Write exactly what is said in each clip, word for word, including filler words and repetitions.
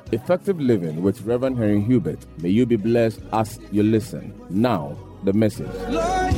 Effective Living with Reverend Henry Hubert. May you be blessed as you listen. Now, the message. Lord,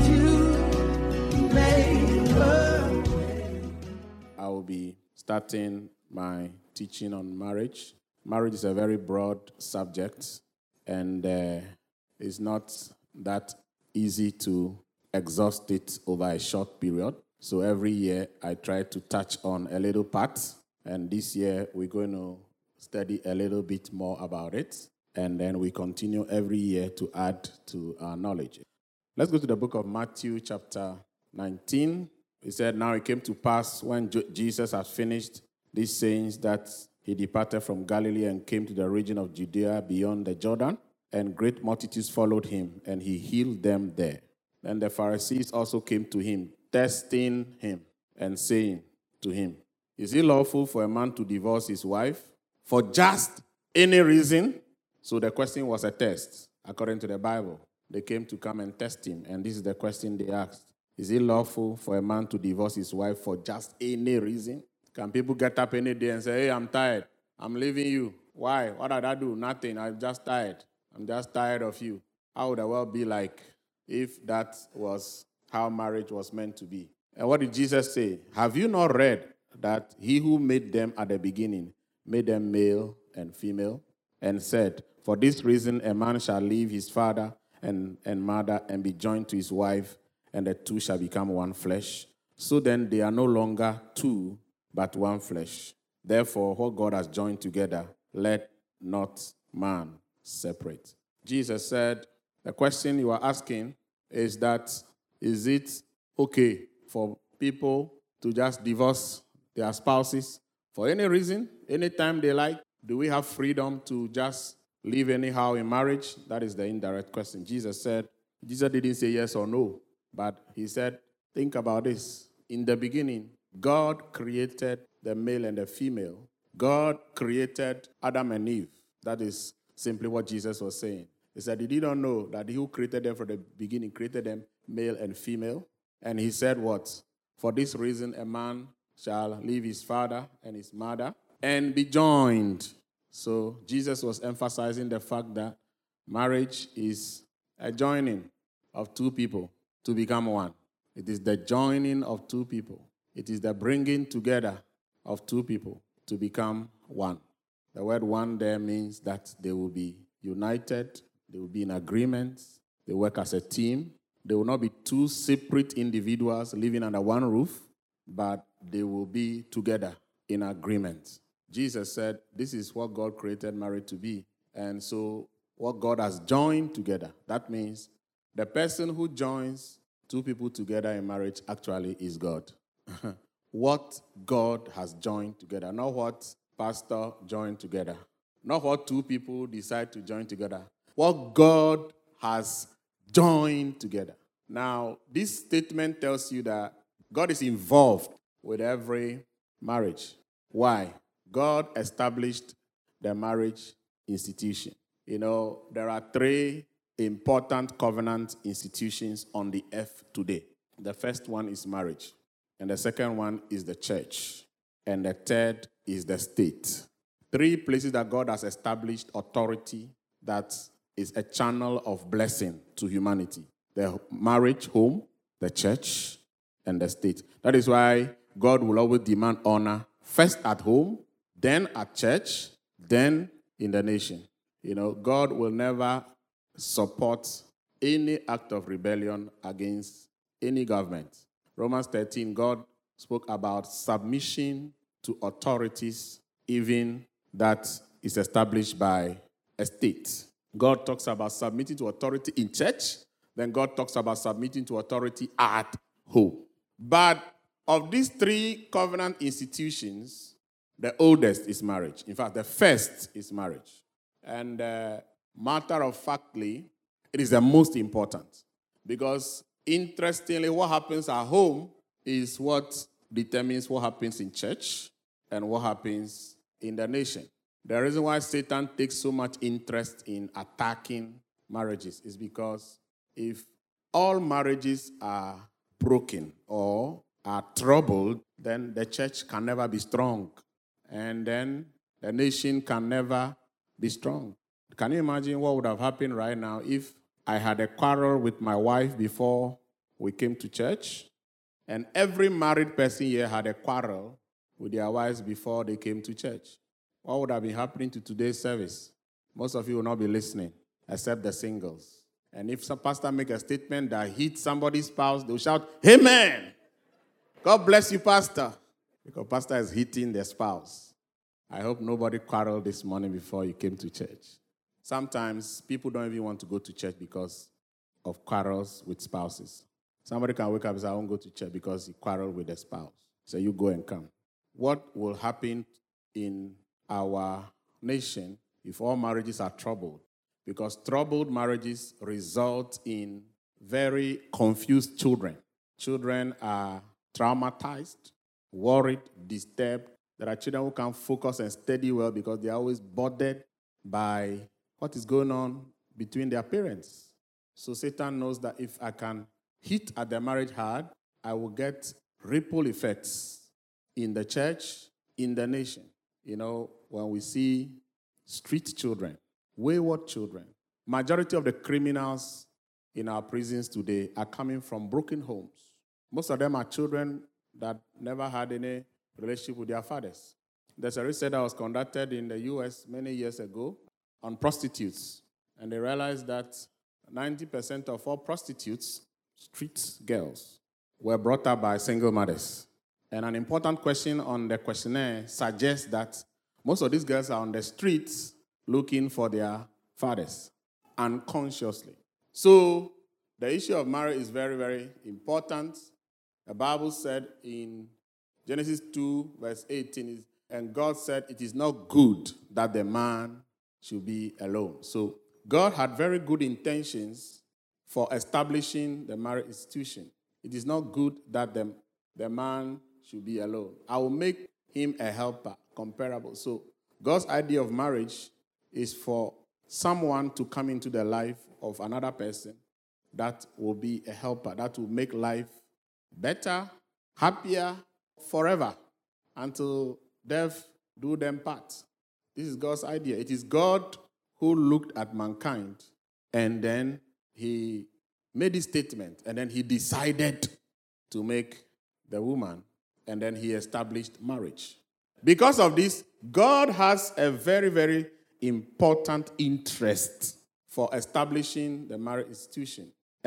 you made a way. I will be starting my teaching on marriage. Marriage is a very broad subject, and uh, it's not that easy to exhaust it over a short period. So every year I try to touch on a little part, and this year we're going to study a little bit more about it, and then we continue every year to add to our knowledge. Let's go to the book of Matthew chapter nineteen. He said, now it came to pass when Jesus had finished these sayings that he departed from Galilee and came to the region of Judea beyond the Jordan, and great multitudes followed him, and he healed them there. Then the Pharisees also came to him, testing him and saying to him, is it lawful for a man to divorce his wife for just any reason? So the question was a test, according to the Bible. They came to come and test him, and this is the question they asked. Is it lawful for a man to divorce his wife for just any reason? Can people get up any day and say, hey, I'm tired, I'm leaving you? Why? What did I do? Nothing. I'm just tired. I'm just tired of you. How would the world be like if that was how marriage was meant to be? And what did Jesus say? Have you not read that he who made them at the beginning made them male and female, and said, for this reason a man shall leave his father and, and mother and be joined to his wife, and the two shall become one flesh. So then they are no longer two, but one flesh. Therefore, what God has joined together, let not man separate. Jesus said, the question you are asking is that, is it okay for people to just divorce their spouses for any reason, anytime they like? Do we have freedom to just live anyhow in marriage? That is the indirect question. Jesus said, Jesus didn't say yes or no, but he said, think about this. In the beginning, God created the male and the female. God created Adam and Eve. That is simply what Jesus was saying. He said, did you not know that he who created them from the beginning created them male and female? And he said what? For this reason, a man shall leave his father and his mother and be joined. So Jesus was emphasizing the fact that marriage is a joining of two people to become one. It is the joining of two people. It is the bringing together of two people to become one. The word one there means that they will be united, they will be in agreement, they work as a team. They will not be two separate individuals living under one roof, but they will be together in agreement. Jesus said, this is what God created marriage to be. And so what God has joined together, that means the person who joins two people together in marriage actually is God. What God has joined together, not what pastor joined together, not what two people decide to join together. What God has joined together. Now, this statement tells you that God is involved with every marriage. Why? God established the marriage institution. You know, there are three important covenant institutions on the earth today. The first one is marriage, and the second one is the church, and the third is the state. Three places that God has established authority that is a channel of blessing to humanity. The marriage home, the church, and the state. That is why God will always demand honor first at home, then at church, then in the nation. You know, God will never support any act of rebellion against any government. Romans thirteen, God spoke about submission to authorities, even that is established by a state. God talks about submitting to authority in church, then God talks about submitting to authority at home. But of these three covenant institutions, the oldest is marriage. In fact, the first is marriage. And uh, matter of factly, it is the most important. Because interestingly, what happens at home is what determines what happens in church and what happens in the nation. The reason why Satan takes so much interest in attacking marriages is because if all marriages are broken or are troubled, then the church can never be strong. And then the nation can never Be strong. Can you imagine what would have happened right now if I had a quarrel with my wife before we came to church, and every married person here had a quarrel with their wives before they came to church? What would have been happening to today's service? Most of you will not be listening, except the singles. And if some pastor make a statement that hits somebody's spouse, they'll shout, "Amen! God bless you, pastor." Because pastor is hitting their spouse. I hope nobody quarreled this morning before you came to church. Sometimes people don't even want to go to church because of quarrels with spouses. Somebody can wake up and say, "I won't go to church," because he quarreled with the spouse. So you go and come. What will happen in our nation if all marriages are troubled? Because troubled marriages result in very confused children. Children are traumatized, worried, disturbed. There are children who can't focus and study well because they are always bothered by what is going on between their parents. So Satan knows that if I can hit at the marriage hard, I will get ripple effects in the church, in the nation. You know, when we see street children, wayward children, majority of the criminals in our prisons today are coming from broken homes. Most of them are children that never had any relationship with their fathers. There's a research that was conducted in the U S many years ago on prostitutes, and they realized that ninety percent of all prostitutes, street girls, were brought up by single mothers. And an important question on the questionnaire suggests that most of these girls are on the streets looking for their fathers unconsciously. So the issue of marriage is very, very important. The Bible said in Genesis two, verse eighteen, and God said, "It is not good that the man should be alone." So God had very good intentions for establishing the marriage institution. It is not good that the, the man should be alone. I will make him a helper, comparable. So God's idea of marriage is for someone to come into the life of another person that will be a helper, that will make life better, happier, forever, until death do them part. This is God's idea. It is God who looked at mankind, and then he made this statement, and then he decided to make the woman, and then he established marriage. Because of this, God has a very, very important interest for establishing the marriage institution.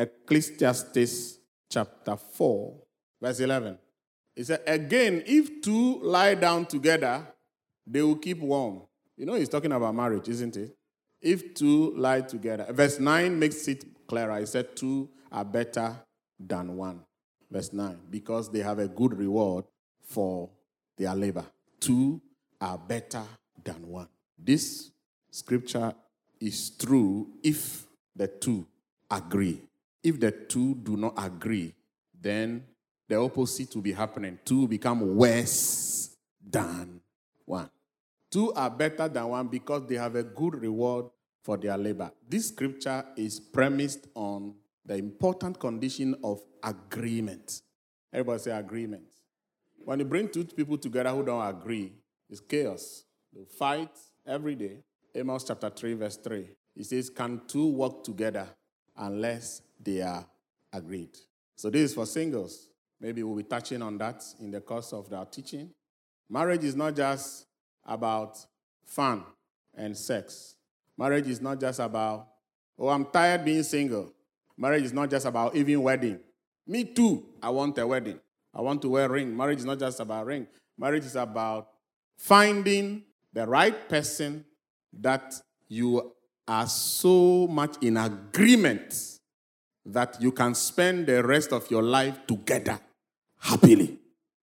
Ecclesiastes chapter four, verse eleven. It said, "Again, if two lie down together, they will keep warm." You know he's talking about marriage, isn't it? If two lie together. Verse nine makes it clearer. He said two are better than one. Verse nine, because they have a good reward for their labor. Two are better than one. This scripture is true if the two agree. If the two do not agree, then the opposite will be happening. Two become worse than one. Two are better than one because they have a good reward for their labor. This scripture is premised on the important condition of agreement. Everybody say agreement. When you bring two people together who don't agree, it's chaos. They fight every day. Amos chapter three, verse three. It says, "Can two work together unless they are agreed?" So this is for singles. Maybe we'll be touching on that in the course of our teaching. Marriage is not just about fun and sex. Marriage is not just about, "Oh, I'm tired being single." Marriage is not just about even wedding. Me too, I want a wedding. I want to wear a ring. Marriage is not just about ring. Marriage is about finding the right person that you are so much in agreement that you can spend the rest of your life together happily.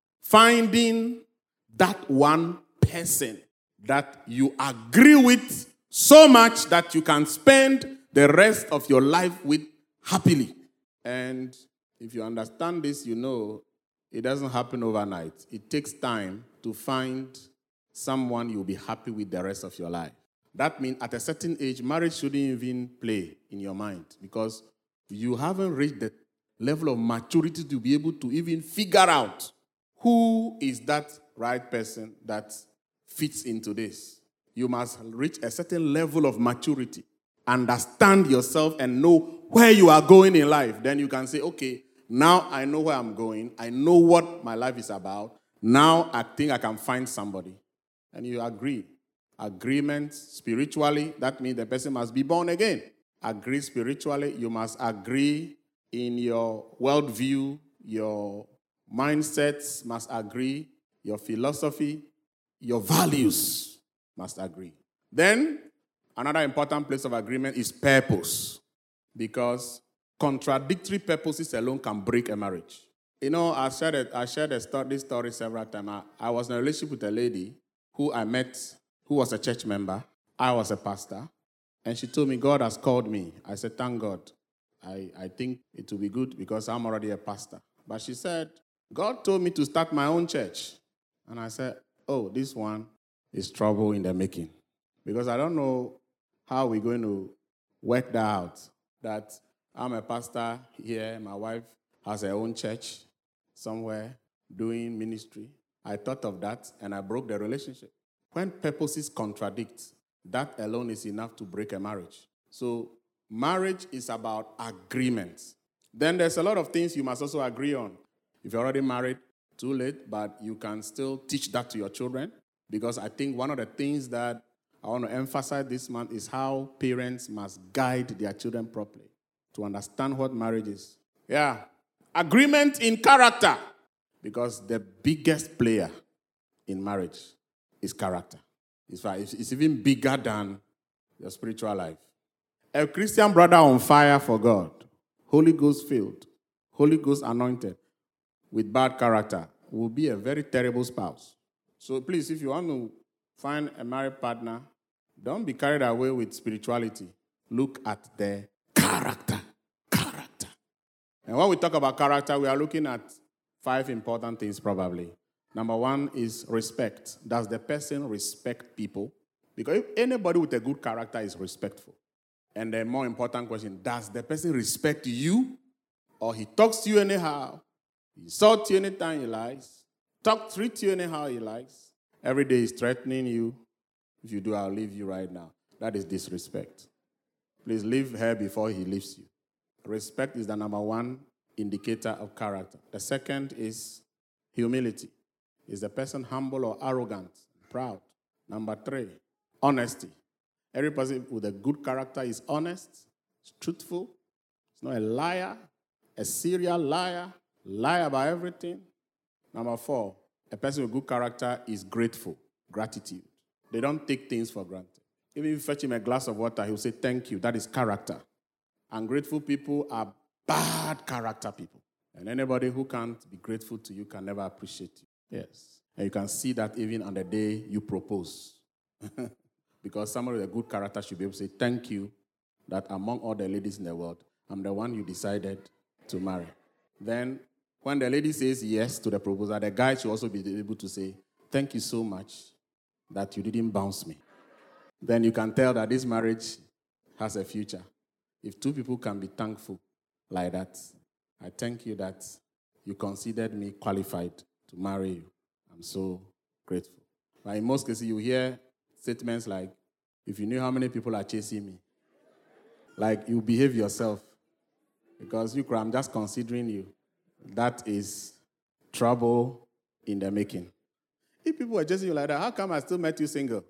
Finding that one person that you agree with so much that you can spend the rest of your life with happily. And if you understand this, you know it doesn't happen overnight. It takes time to find someone you'll be happy with the rest of your life. That means at a certain age, marriage shouldn't even play in your mind because you haven't reached the level of maturity to be able to even figure out who is that right person that fits into this. You must reach a certain level of maturity, understand yourself, and know where you are going in life. Then you can say, okay, now I know where I'm going. I know what my life is about. Now I think I can find somebody. And you agree. Agreement spiritually, that means the person must be born again. Agree spiritually, you must agree in your worldview, your mindsets must agree, your philosophy, your values must agree. Then, another important place of agreement is purpose, because contradictory purposes alone can break a marriage. You know, I shared, it, I shared a story, this story several times. I, I was in a relationship with a lady who I met, who was a church member. I was a pastor. And she told me, God has called me. I said, thank God. I, I think it will be good because I'm already a pastor. But she said, God told me to start my own church. And I said, oh, this one is trouble in the making. Because I don't know how we're going to work that out. That I'm a pastor here, my wife has her own church somewhere doing ministry. I thought of that and I broke the relationship. When purposes contradict, that alone is enough to break a marriage. So marriage is about agreements. Then there's a lot of things you must also agree on. If you're already married, too late, but you can still teach that to your children. Because I think one of the things that I want to emphasize this month is how parents must guide their children properly to understand what marriage is. Yeah. Agreement in character. Because the biggest player in marriage is character. It's, it's even bigger than your spiritual life. A Christian brother on fire for God, Holy Ghost filled, Holy Ghost anointed, with bad character, will be a very terrible spouse. So please, if you want to find a married partner, don't be carried away with spirituality. Look at the character. Character. And when we talk about character, we are looking at five important things probably. Number one is respect. Does the person respect people? Because if anybody with a good character is respectful. And the more important question, does the person respect you? Or he talks to you anyhow? He insults you anytime he likes? Talk, treat you anyhow he likes? Every day he's threatening you. If you do, I'll leave you right now. That is disrespect. Please leave her before he leaves you. Respect is the number one indicator of character. The second is humility. Is the person humble or arrogant, proud? Number three, honesty. Every person with a good character is honest, is truthful, is not a liar, a serial liar, lie about everything. Number four, a person with good character is grateful, gratitude. They don't take things for granted. Even if you fetch him a glass of water, he'll say, thank you. That is character. Ungrateful people are bad character people. And anybody who can't be grateful to you can never appreciate you. Yes. And you can see that even on the day you propose. Because somebody with a good character should be able to say, thank you that among all the ladies in the world, I'm the one you decided to marry. Then, when the lady says yes to the proposal, the guy should also be able to say, thank you so much that you didn't bounce me. Then you can tell that this marriage has a future. If two people can be thankful like that, I thank you that you considered me qualified to marry you. I'm so grateful. But in most cases, you hear statements like, if you knew how many people are chasing me, like you behave yourself. Because you, I'm just considering you. That is trouble in the making. If people are chasing you like that, how come I still met you single?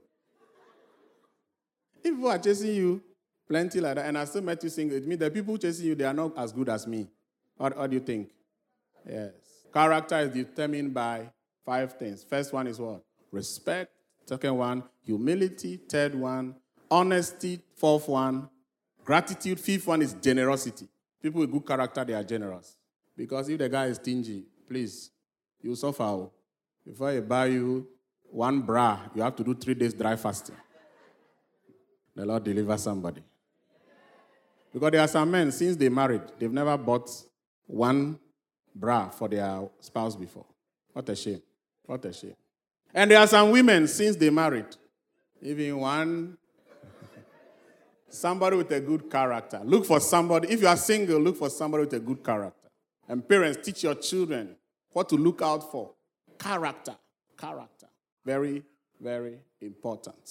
If people are chasing you plenty like that, and I still met you single, it means the people chasing you, they are not as good as me. What, what do you think? Yes. Character is determined by five things. First one is what? Respect. Second one, humility. Third one, honesty. Fourth one, gratitude. Fifth one is generosity. People with good character, they are generous. Because if the guy is stingy, please, you suffer. Before he buy you one bra, you have to do three days dry fasting. The Lord deliver somebody. Because there are some men, since they married, they've never bought one bra for their spouse before. What a shame. What a shame. And there are some women, since they married, even one, somebody with a good character. Look for somebody. If you are single, look for somebody with a good character. And parents, teach your children what to look out for. Character. Character. Very, very important.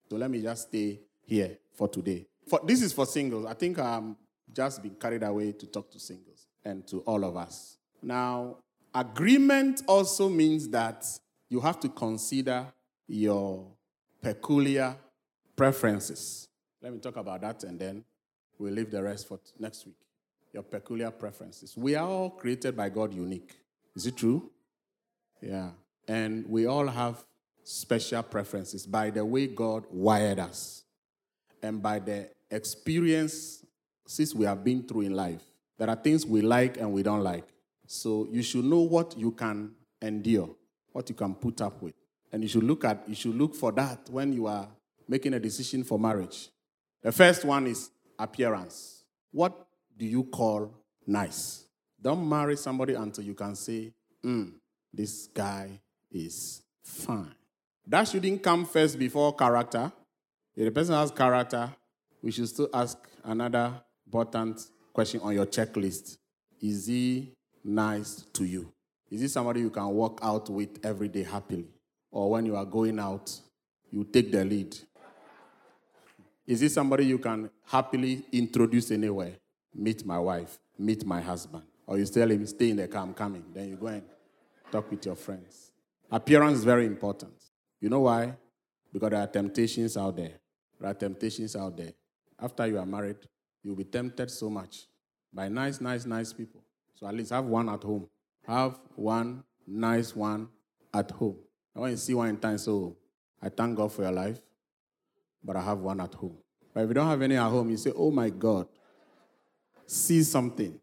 So let me just stay here for today. For, this is for singles. I think I'm just being carried away to talk to singles and to all of us. Now, agreement also means that you have to consider your peculiar preferences. Let me talk about that and then we'll leave the rest for t- next week. Your peculiar preferences. We are all created by God unique. Is it true? Yeah. And we all have special preferences by the way God wired us and by the experiences we have been through in life. There are things we like and we don't like. So you should know what you can endure, what you can put up with. And you should look at, you should look for that when you are making a decision for marriage. The first one is appearance. What do you call nice? Don't marry somebody until you can say, mm, this guy is fine. That shouldn't come first before character. If the person has character, we should still ask another important question on your checklist. Is he nice to you? Is he somebody you can walk out with every day happily? Or when you are going out, you take the lead? Is he somebody you can happily introduce anywhere? Meet my wife, meet my husband. Or you tell him, stay in the car, I'm coming. Then you go and talk with your friends. Appearance is very important. You know why? Because there are temptations out there. There are temptations out there. After you are married, you'll be tempted so much by nice, nice, nice people. So at least have one at home. Have one nice one at home. I want you to see one in time, so I thank God for your life, but I have one at home. But if you don't have any at home, you say, oh my God, see something.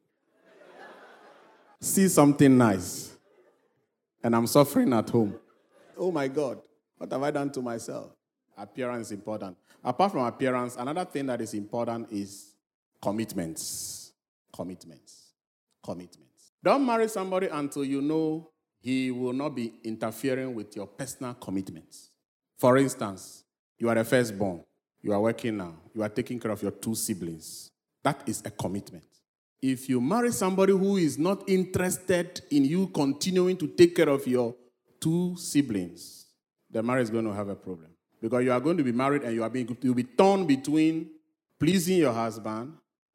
See something nice. And I'm suffering at home. Oh my God, what have I done to myself? Appearance is important. Apart from appearance, another thing that is important is commitments. Commitments. Commitments. Don't marry somebody until you know he will not be interfering with your personal commitments. For instance, you are the firstborn. You are working now. You are taking care of your two siblings. That is a commitment. If you marry somebody who is not interested in you continuing to take care of your two siblings, the marriage is going to have a problem. Because you are going to be married and you are being you'll be torn between pleasing your husband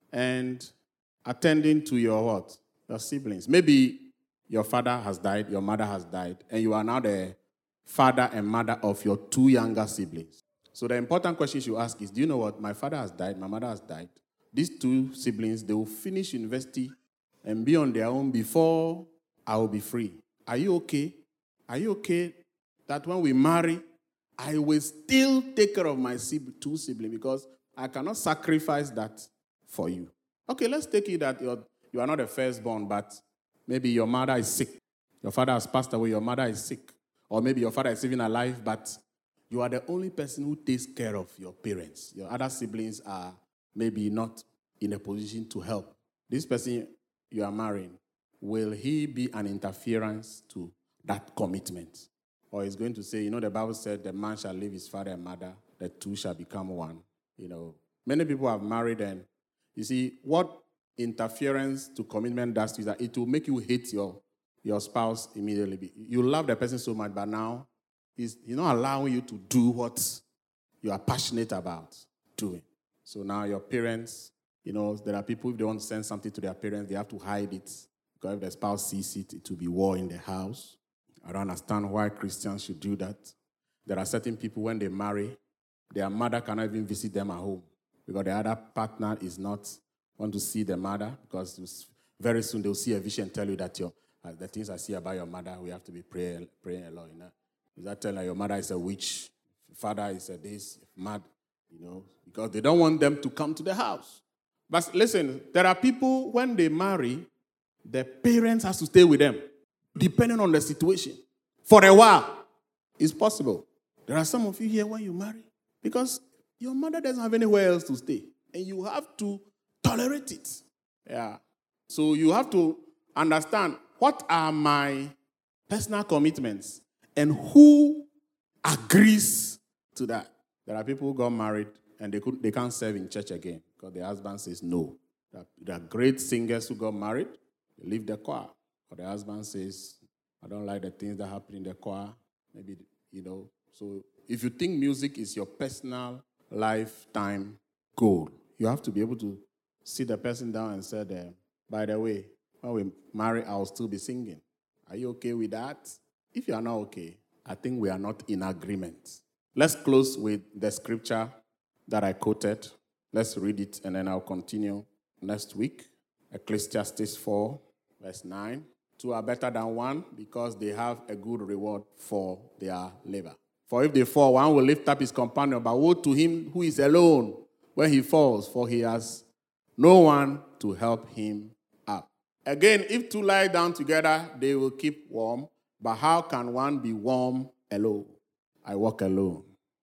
and attending to your what? Your siblings. Maybe your father has died, your mother has died, and you are now the father and mother of your two younger siblings. So the important question you ask is, do you know what? My father has died, my mother has died. These two siblings, they will finish university and be on their own before I will be free. Are you okay? Are you okay that when we marry, I will still take care of my two siblings because I cannot sacrifice that for you? Okay, let's take it that you're, you are not the firstborn, but maybe your mother is sick. Your father has passed away, your mother is sick. Or maybe your father is even alive, but you are the only person who takes care of your parents. Your other siblings are maybe not in a position to help. This person you are marrying, will he be an interference to that commitment? Or he's going to say, you know, the Bible said the man shall leave his father and mother, the two shall become one. You know, many people have married and you see, what interference to commitment does to is that it will make you hate your, your spouse immediately. You love the person so much, but now he's, he's not allowing you to do what you are passionate about doing. So now your parents, you know, there are people, if they want to send something to their parents, they have to hide it. Because if the spouse sees it, it will be war in the house. I don't understand why Christians should do that. There are certain people, when they marry, their mother cannot even visit them at home because the other partner is not want to see the mother, because very soon they'll see a vision and tell you that your uh, the things I see about your mother, we have to be praying, praying a lot. You know? Is that telling your mother is a witch, father is a this, mad, you know, because they don't want them to come to the house. But listen, there are people, when they marry, the parents have to stay with them, depending on the situation. For a while, it's possible. There are some of you here when you marry, because your mother doesn't have anywhere else to stay, and you have to tolerate it. Yeah. So you have to understand, what are my personal commitments and who agrees to that? There are people who got married and they could they can't serve in church again because the husband says no. There are, there are great singers who got married, they leave the choir. But the husband says, I don't like the things that happen in the choir. Maybe, you know, so if you think music is your personal lifetime goal, you have to be able to sit the person down and say, uh, by the way, when we marry, I'll still be singing. Are you okay with that? If you are not okay, I think we are not in agreement. Let's close with the scripture that I quoted. Let's read it, and then I'll continue next week. Ecclesiastes four, verse nine. Two are better than one because they have a good reward for their labor. For if they fall, one will lift up his companion, but woe to him who is alone when he falls, for he has no one to help him up. Again, if two lie down together, they will keep warm. But how can one be warm alone? I walk alone.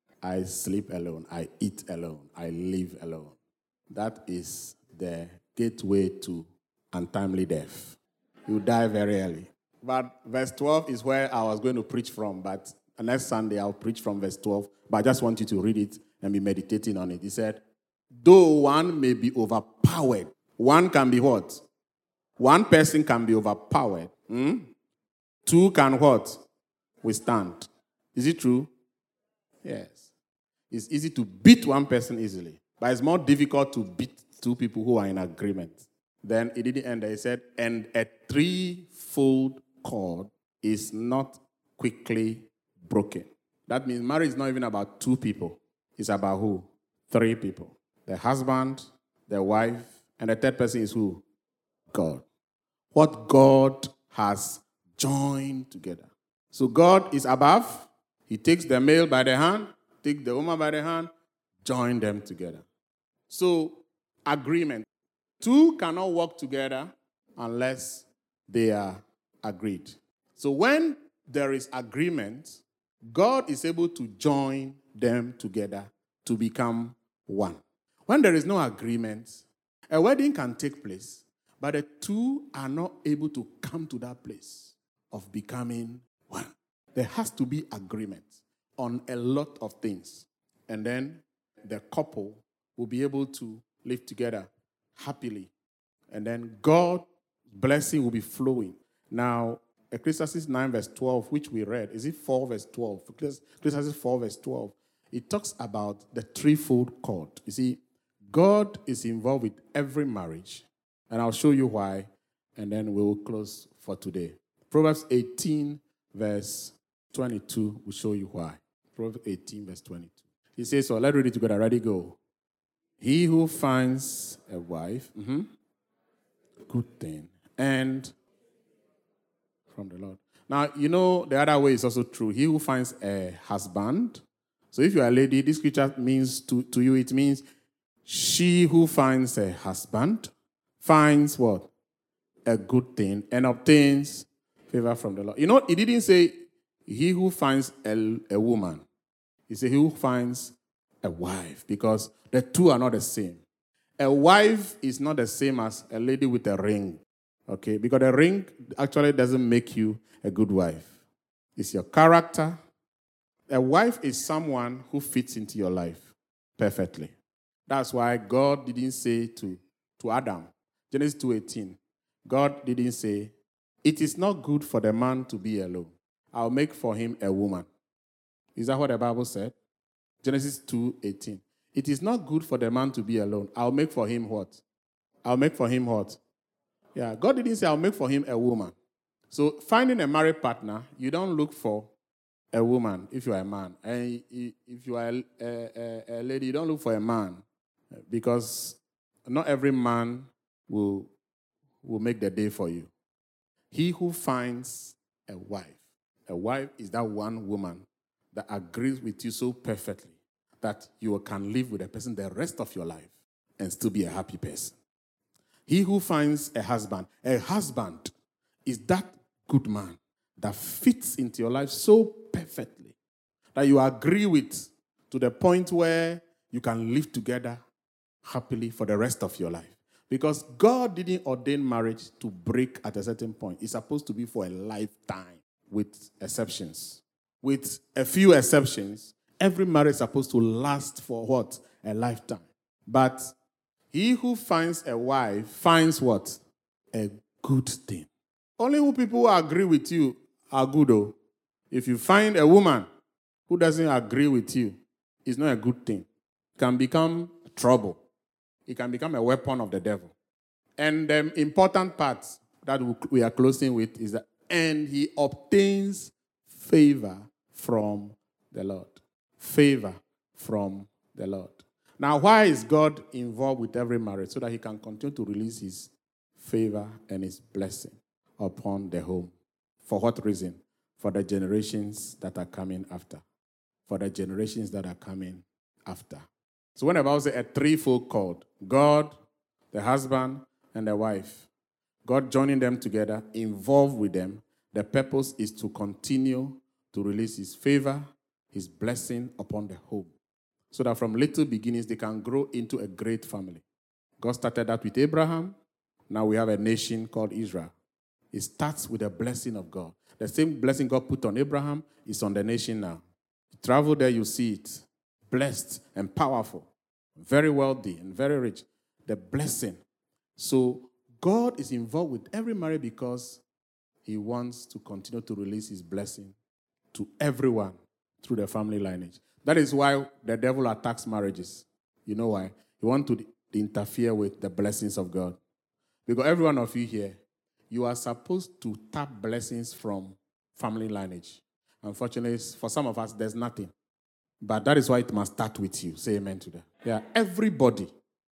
I sleep alone. I eat alone. I live alone. That is the gateway to untimely death. You die very early. But verse twelve is where I was going to preach from. But next Sunday, I'll preach from verse twelve. But I just want you to read it and be meditating on it. He said, though one may be overpowered, one can be what? One person can be overpowered. Hmm? Two can what? Withstand. Is it true? Yes. It's easy to beat one person easily, but it's more difficult to beat two people who are in agreement. Then it didn't end there. He said, and a threefold cord is not quickly broken. That means marriage is not even about two people. It's about who? Three people. The husband, the wife, and the third person is who? God. What God has joined together. So God is above. He takes the male by the hand, takes the woman by the hand, join them together. So, agreement. Two cannot work together unless they are agreed. So when there is agreement, God is able to join them together to become one. When there is no agreement, a wedding can take place, but the two are not able to come to that place of becoming one. There has to be agreement on a lot of things. And then the couple will be able to live together happily. And then God's blessing will be flowing. Now, Ecclesiastes nine verse twelve, which we read, is it four verse twelve? Ecclesiastes four verse twelve. It talks about the threefold cord. You see, God is involved with every marriage. And I'll show you why. And then we will close for today. Proverbs eighteen verse twenty-two will show you why. Proverbs eighteen verse twenty-two. He says, so let's read it together. Ready, go. He who finds a wife, mm-hmm, good thing, and from the Lord. Now, you know, the other way is also true. He who finds a husband. So if you are a lady, this scripture means to, to you, it means she who finds a husband finds what? A good thing and obtains favor from the Lord. You know, it didn't say he who finds a, a woman. He said he who finds a wife, because the two are not the same. A wife is not the same as a lady with a ring, okay? Because a ring actually doesn't make you a good wife. It's your character. A wife is someone who fits into your life perfectly. That's why God didn't say to, to Adam, Genesis two eighteen, God didn't say, it is not good for the man to be alone. I'll make for him a woman. Is that what the Bible said? Genesis two eighteen. It is not good for the man to be alone. I'll make for him what? I'll make for him what? Yeah, God didn't say I'll make for him a woman. So finding a married partner, you don't look for a woman if you are a man. And if you are a, a, a lady, you don't look for a man. Because not every man will, will make the day for you. He who finds a wife, a wife is that one woman that agrees with you so perfectly that you can live with a person the rest of your life and still be a happy person. He who finds a husband, a husband is that good man that fits into your life so perfectly that you agree with to the point where you can live together happily for the rest of your life. Because God didn't ordain marriage to break at a certain point. It's supposed to be for a lifetime with exceptions. With a few exceptions, every marriage is supposed to last for what? A lifetime. But he who finds a wife finds what? A good thing. Only who people who agree with you are good, though. If you find a woman who doesn't agree with you is not a good thing. It can become trouble. It can become a weapon of the devil. And the important part that we are closing with is that, and he obtains favor from the Lord. Favor from the Lord. Now, why is God involved with every marriage? So that he can continue to release his favor and his blessing upon the home. For what reason? For the generations that are coming after. For the generations that are coming after. So when the Bible says a threefold cord, God, the husband, and the wife, God joining them together, involved with them, the purpose is to continue to release his favor, his blessing upon the home. So that from little beginnings, they can grow into a great family. God started that with Abraham. Now we have a nation called Israel. It starts with a blessing of God. The same blessing God put on Abraham is on the nation now. You travel there, you see it. Blessed and powerful. Very wealthy and very rich. The blessing. So God is involved with every marriage because he wants to continue to release his blessing to everyone through the family lineage. That is why the devil attacks marriages. You know why? He wants to interfere with the blessings of God. Because every one of you here, you are supposed to tap blessings from family lineage. Unfortunately, for some of us, there's nothing. But that is why it must start with you. Say amen to that. Yeah, everybody.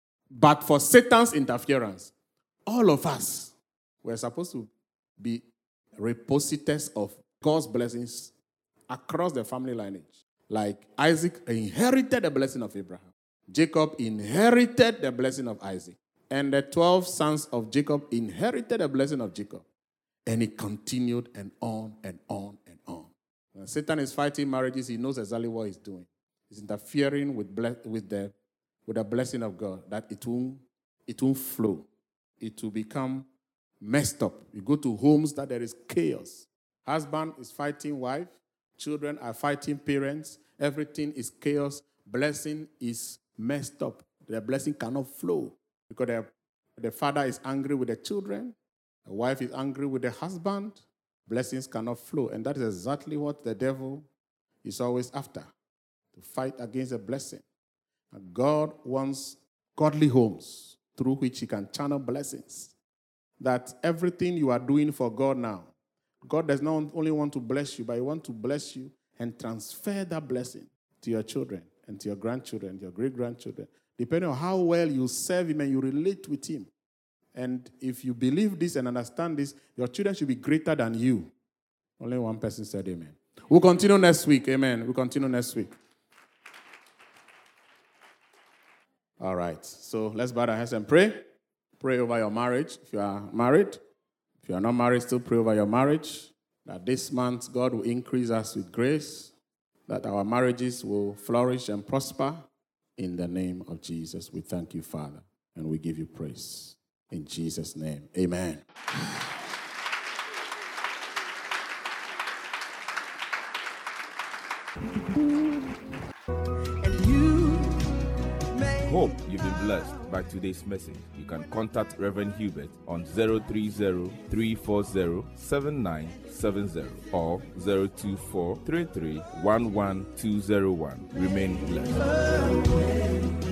But for Satan's interference, all of us were supposed to be repositors of God's blessings across the family lineage. Like Isaac inherited the blessing of Abraham. Jacob inherited the blessing of Isaac. And the twelve sons of Jacob inherited the blessing of Jacob. And it continued and on and on and on. When Satan is fighting marriages, he knows exactly what he's doing. He's interfering with, ble- with, the, with the blessing of God, that it won't, it won't flow. It will become messed up. You go to homes that there is chaos. Husband is fighting wife. Children are fighting parents. Everything is chaos. Blessing is messed up. The blessing cannot flow because the, the father is angry with the children. The wife is angry with the husband. Blessings cannot flow. And that is exactly what the devil is always after, to fight against a blessing. And God wants godly homes through which he can channel blessings. That everything you are doing for God now, God does not only want to bless you, but he wants to bless you and transfer that blessing to your children and to your grandchildren, your great-grandchildren, depending on how well you serve him and you relate with him. And if you believe this and understand this, your children should be greater than you. Only one person said amen. We'll continue next week. Amen. We'll continue next week. All right. So let's bow our heads and pray. Pray over your marriage if you are married. If you are not married, still pray over your marriage. That this month God will increase us with grace. That our marriages will flourish and prosper. In the name of Jesus, we thank you, Father, and we give you praise. In Jesus' name, amen. And you may Hope you've been blessed by today's message. You can contact Reverend Hubert on zero three zero, three four zero, seven nine seven zero or zero two four, three three one one two zero one. Remain blessed.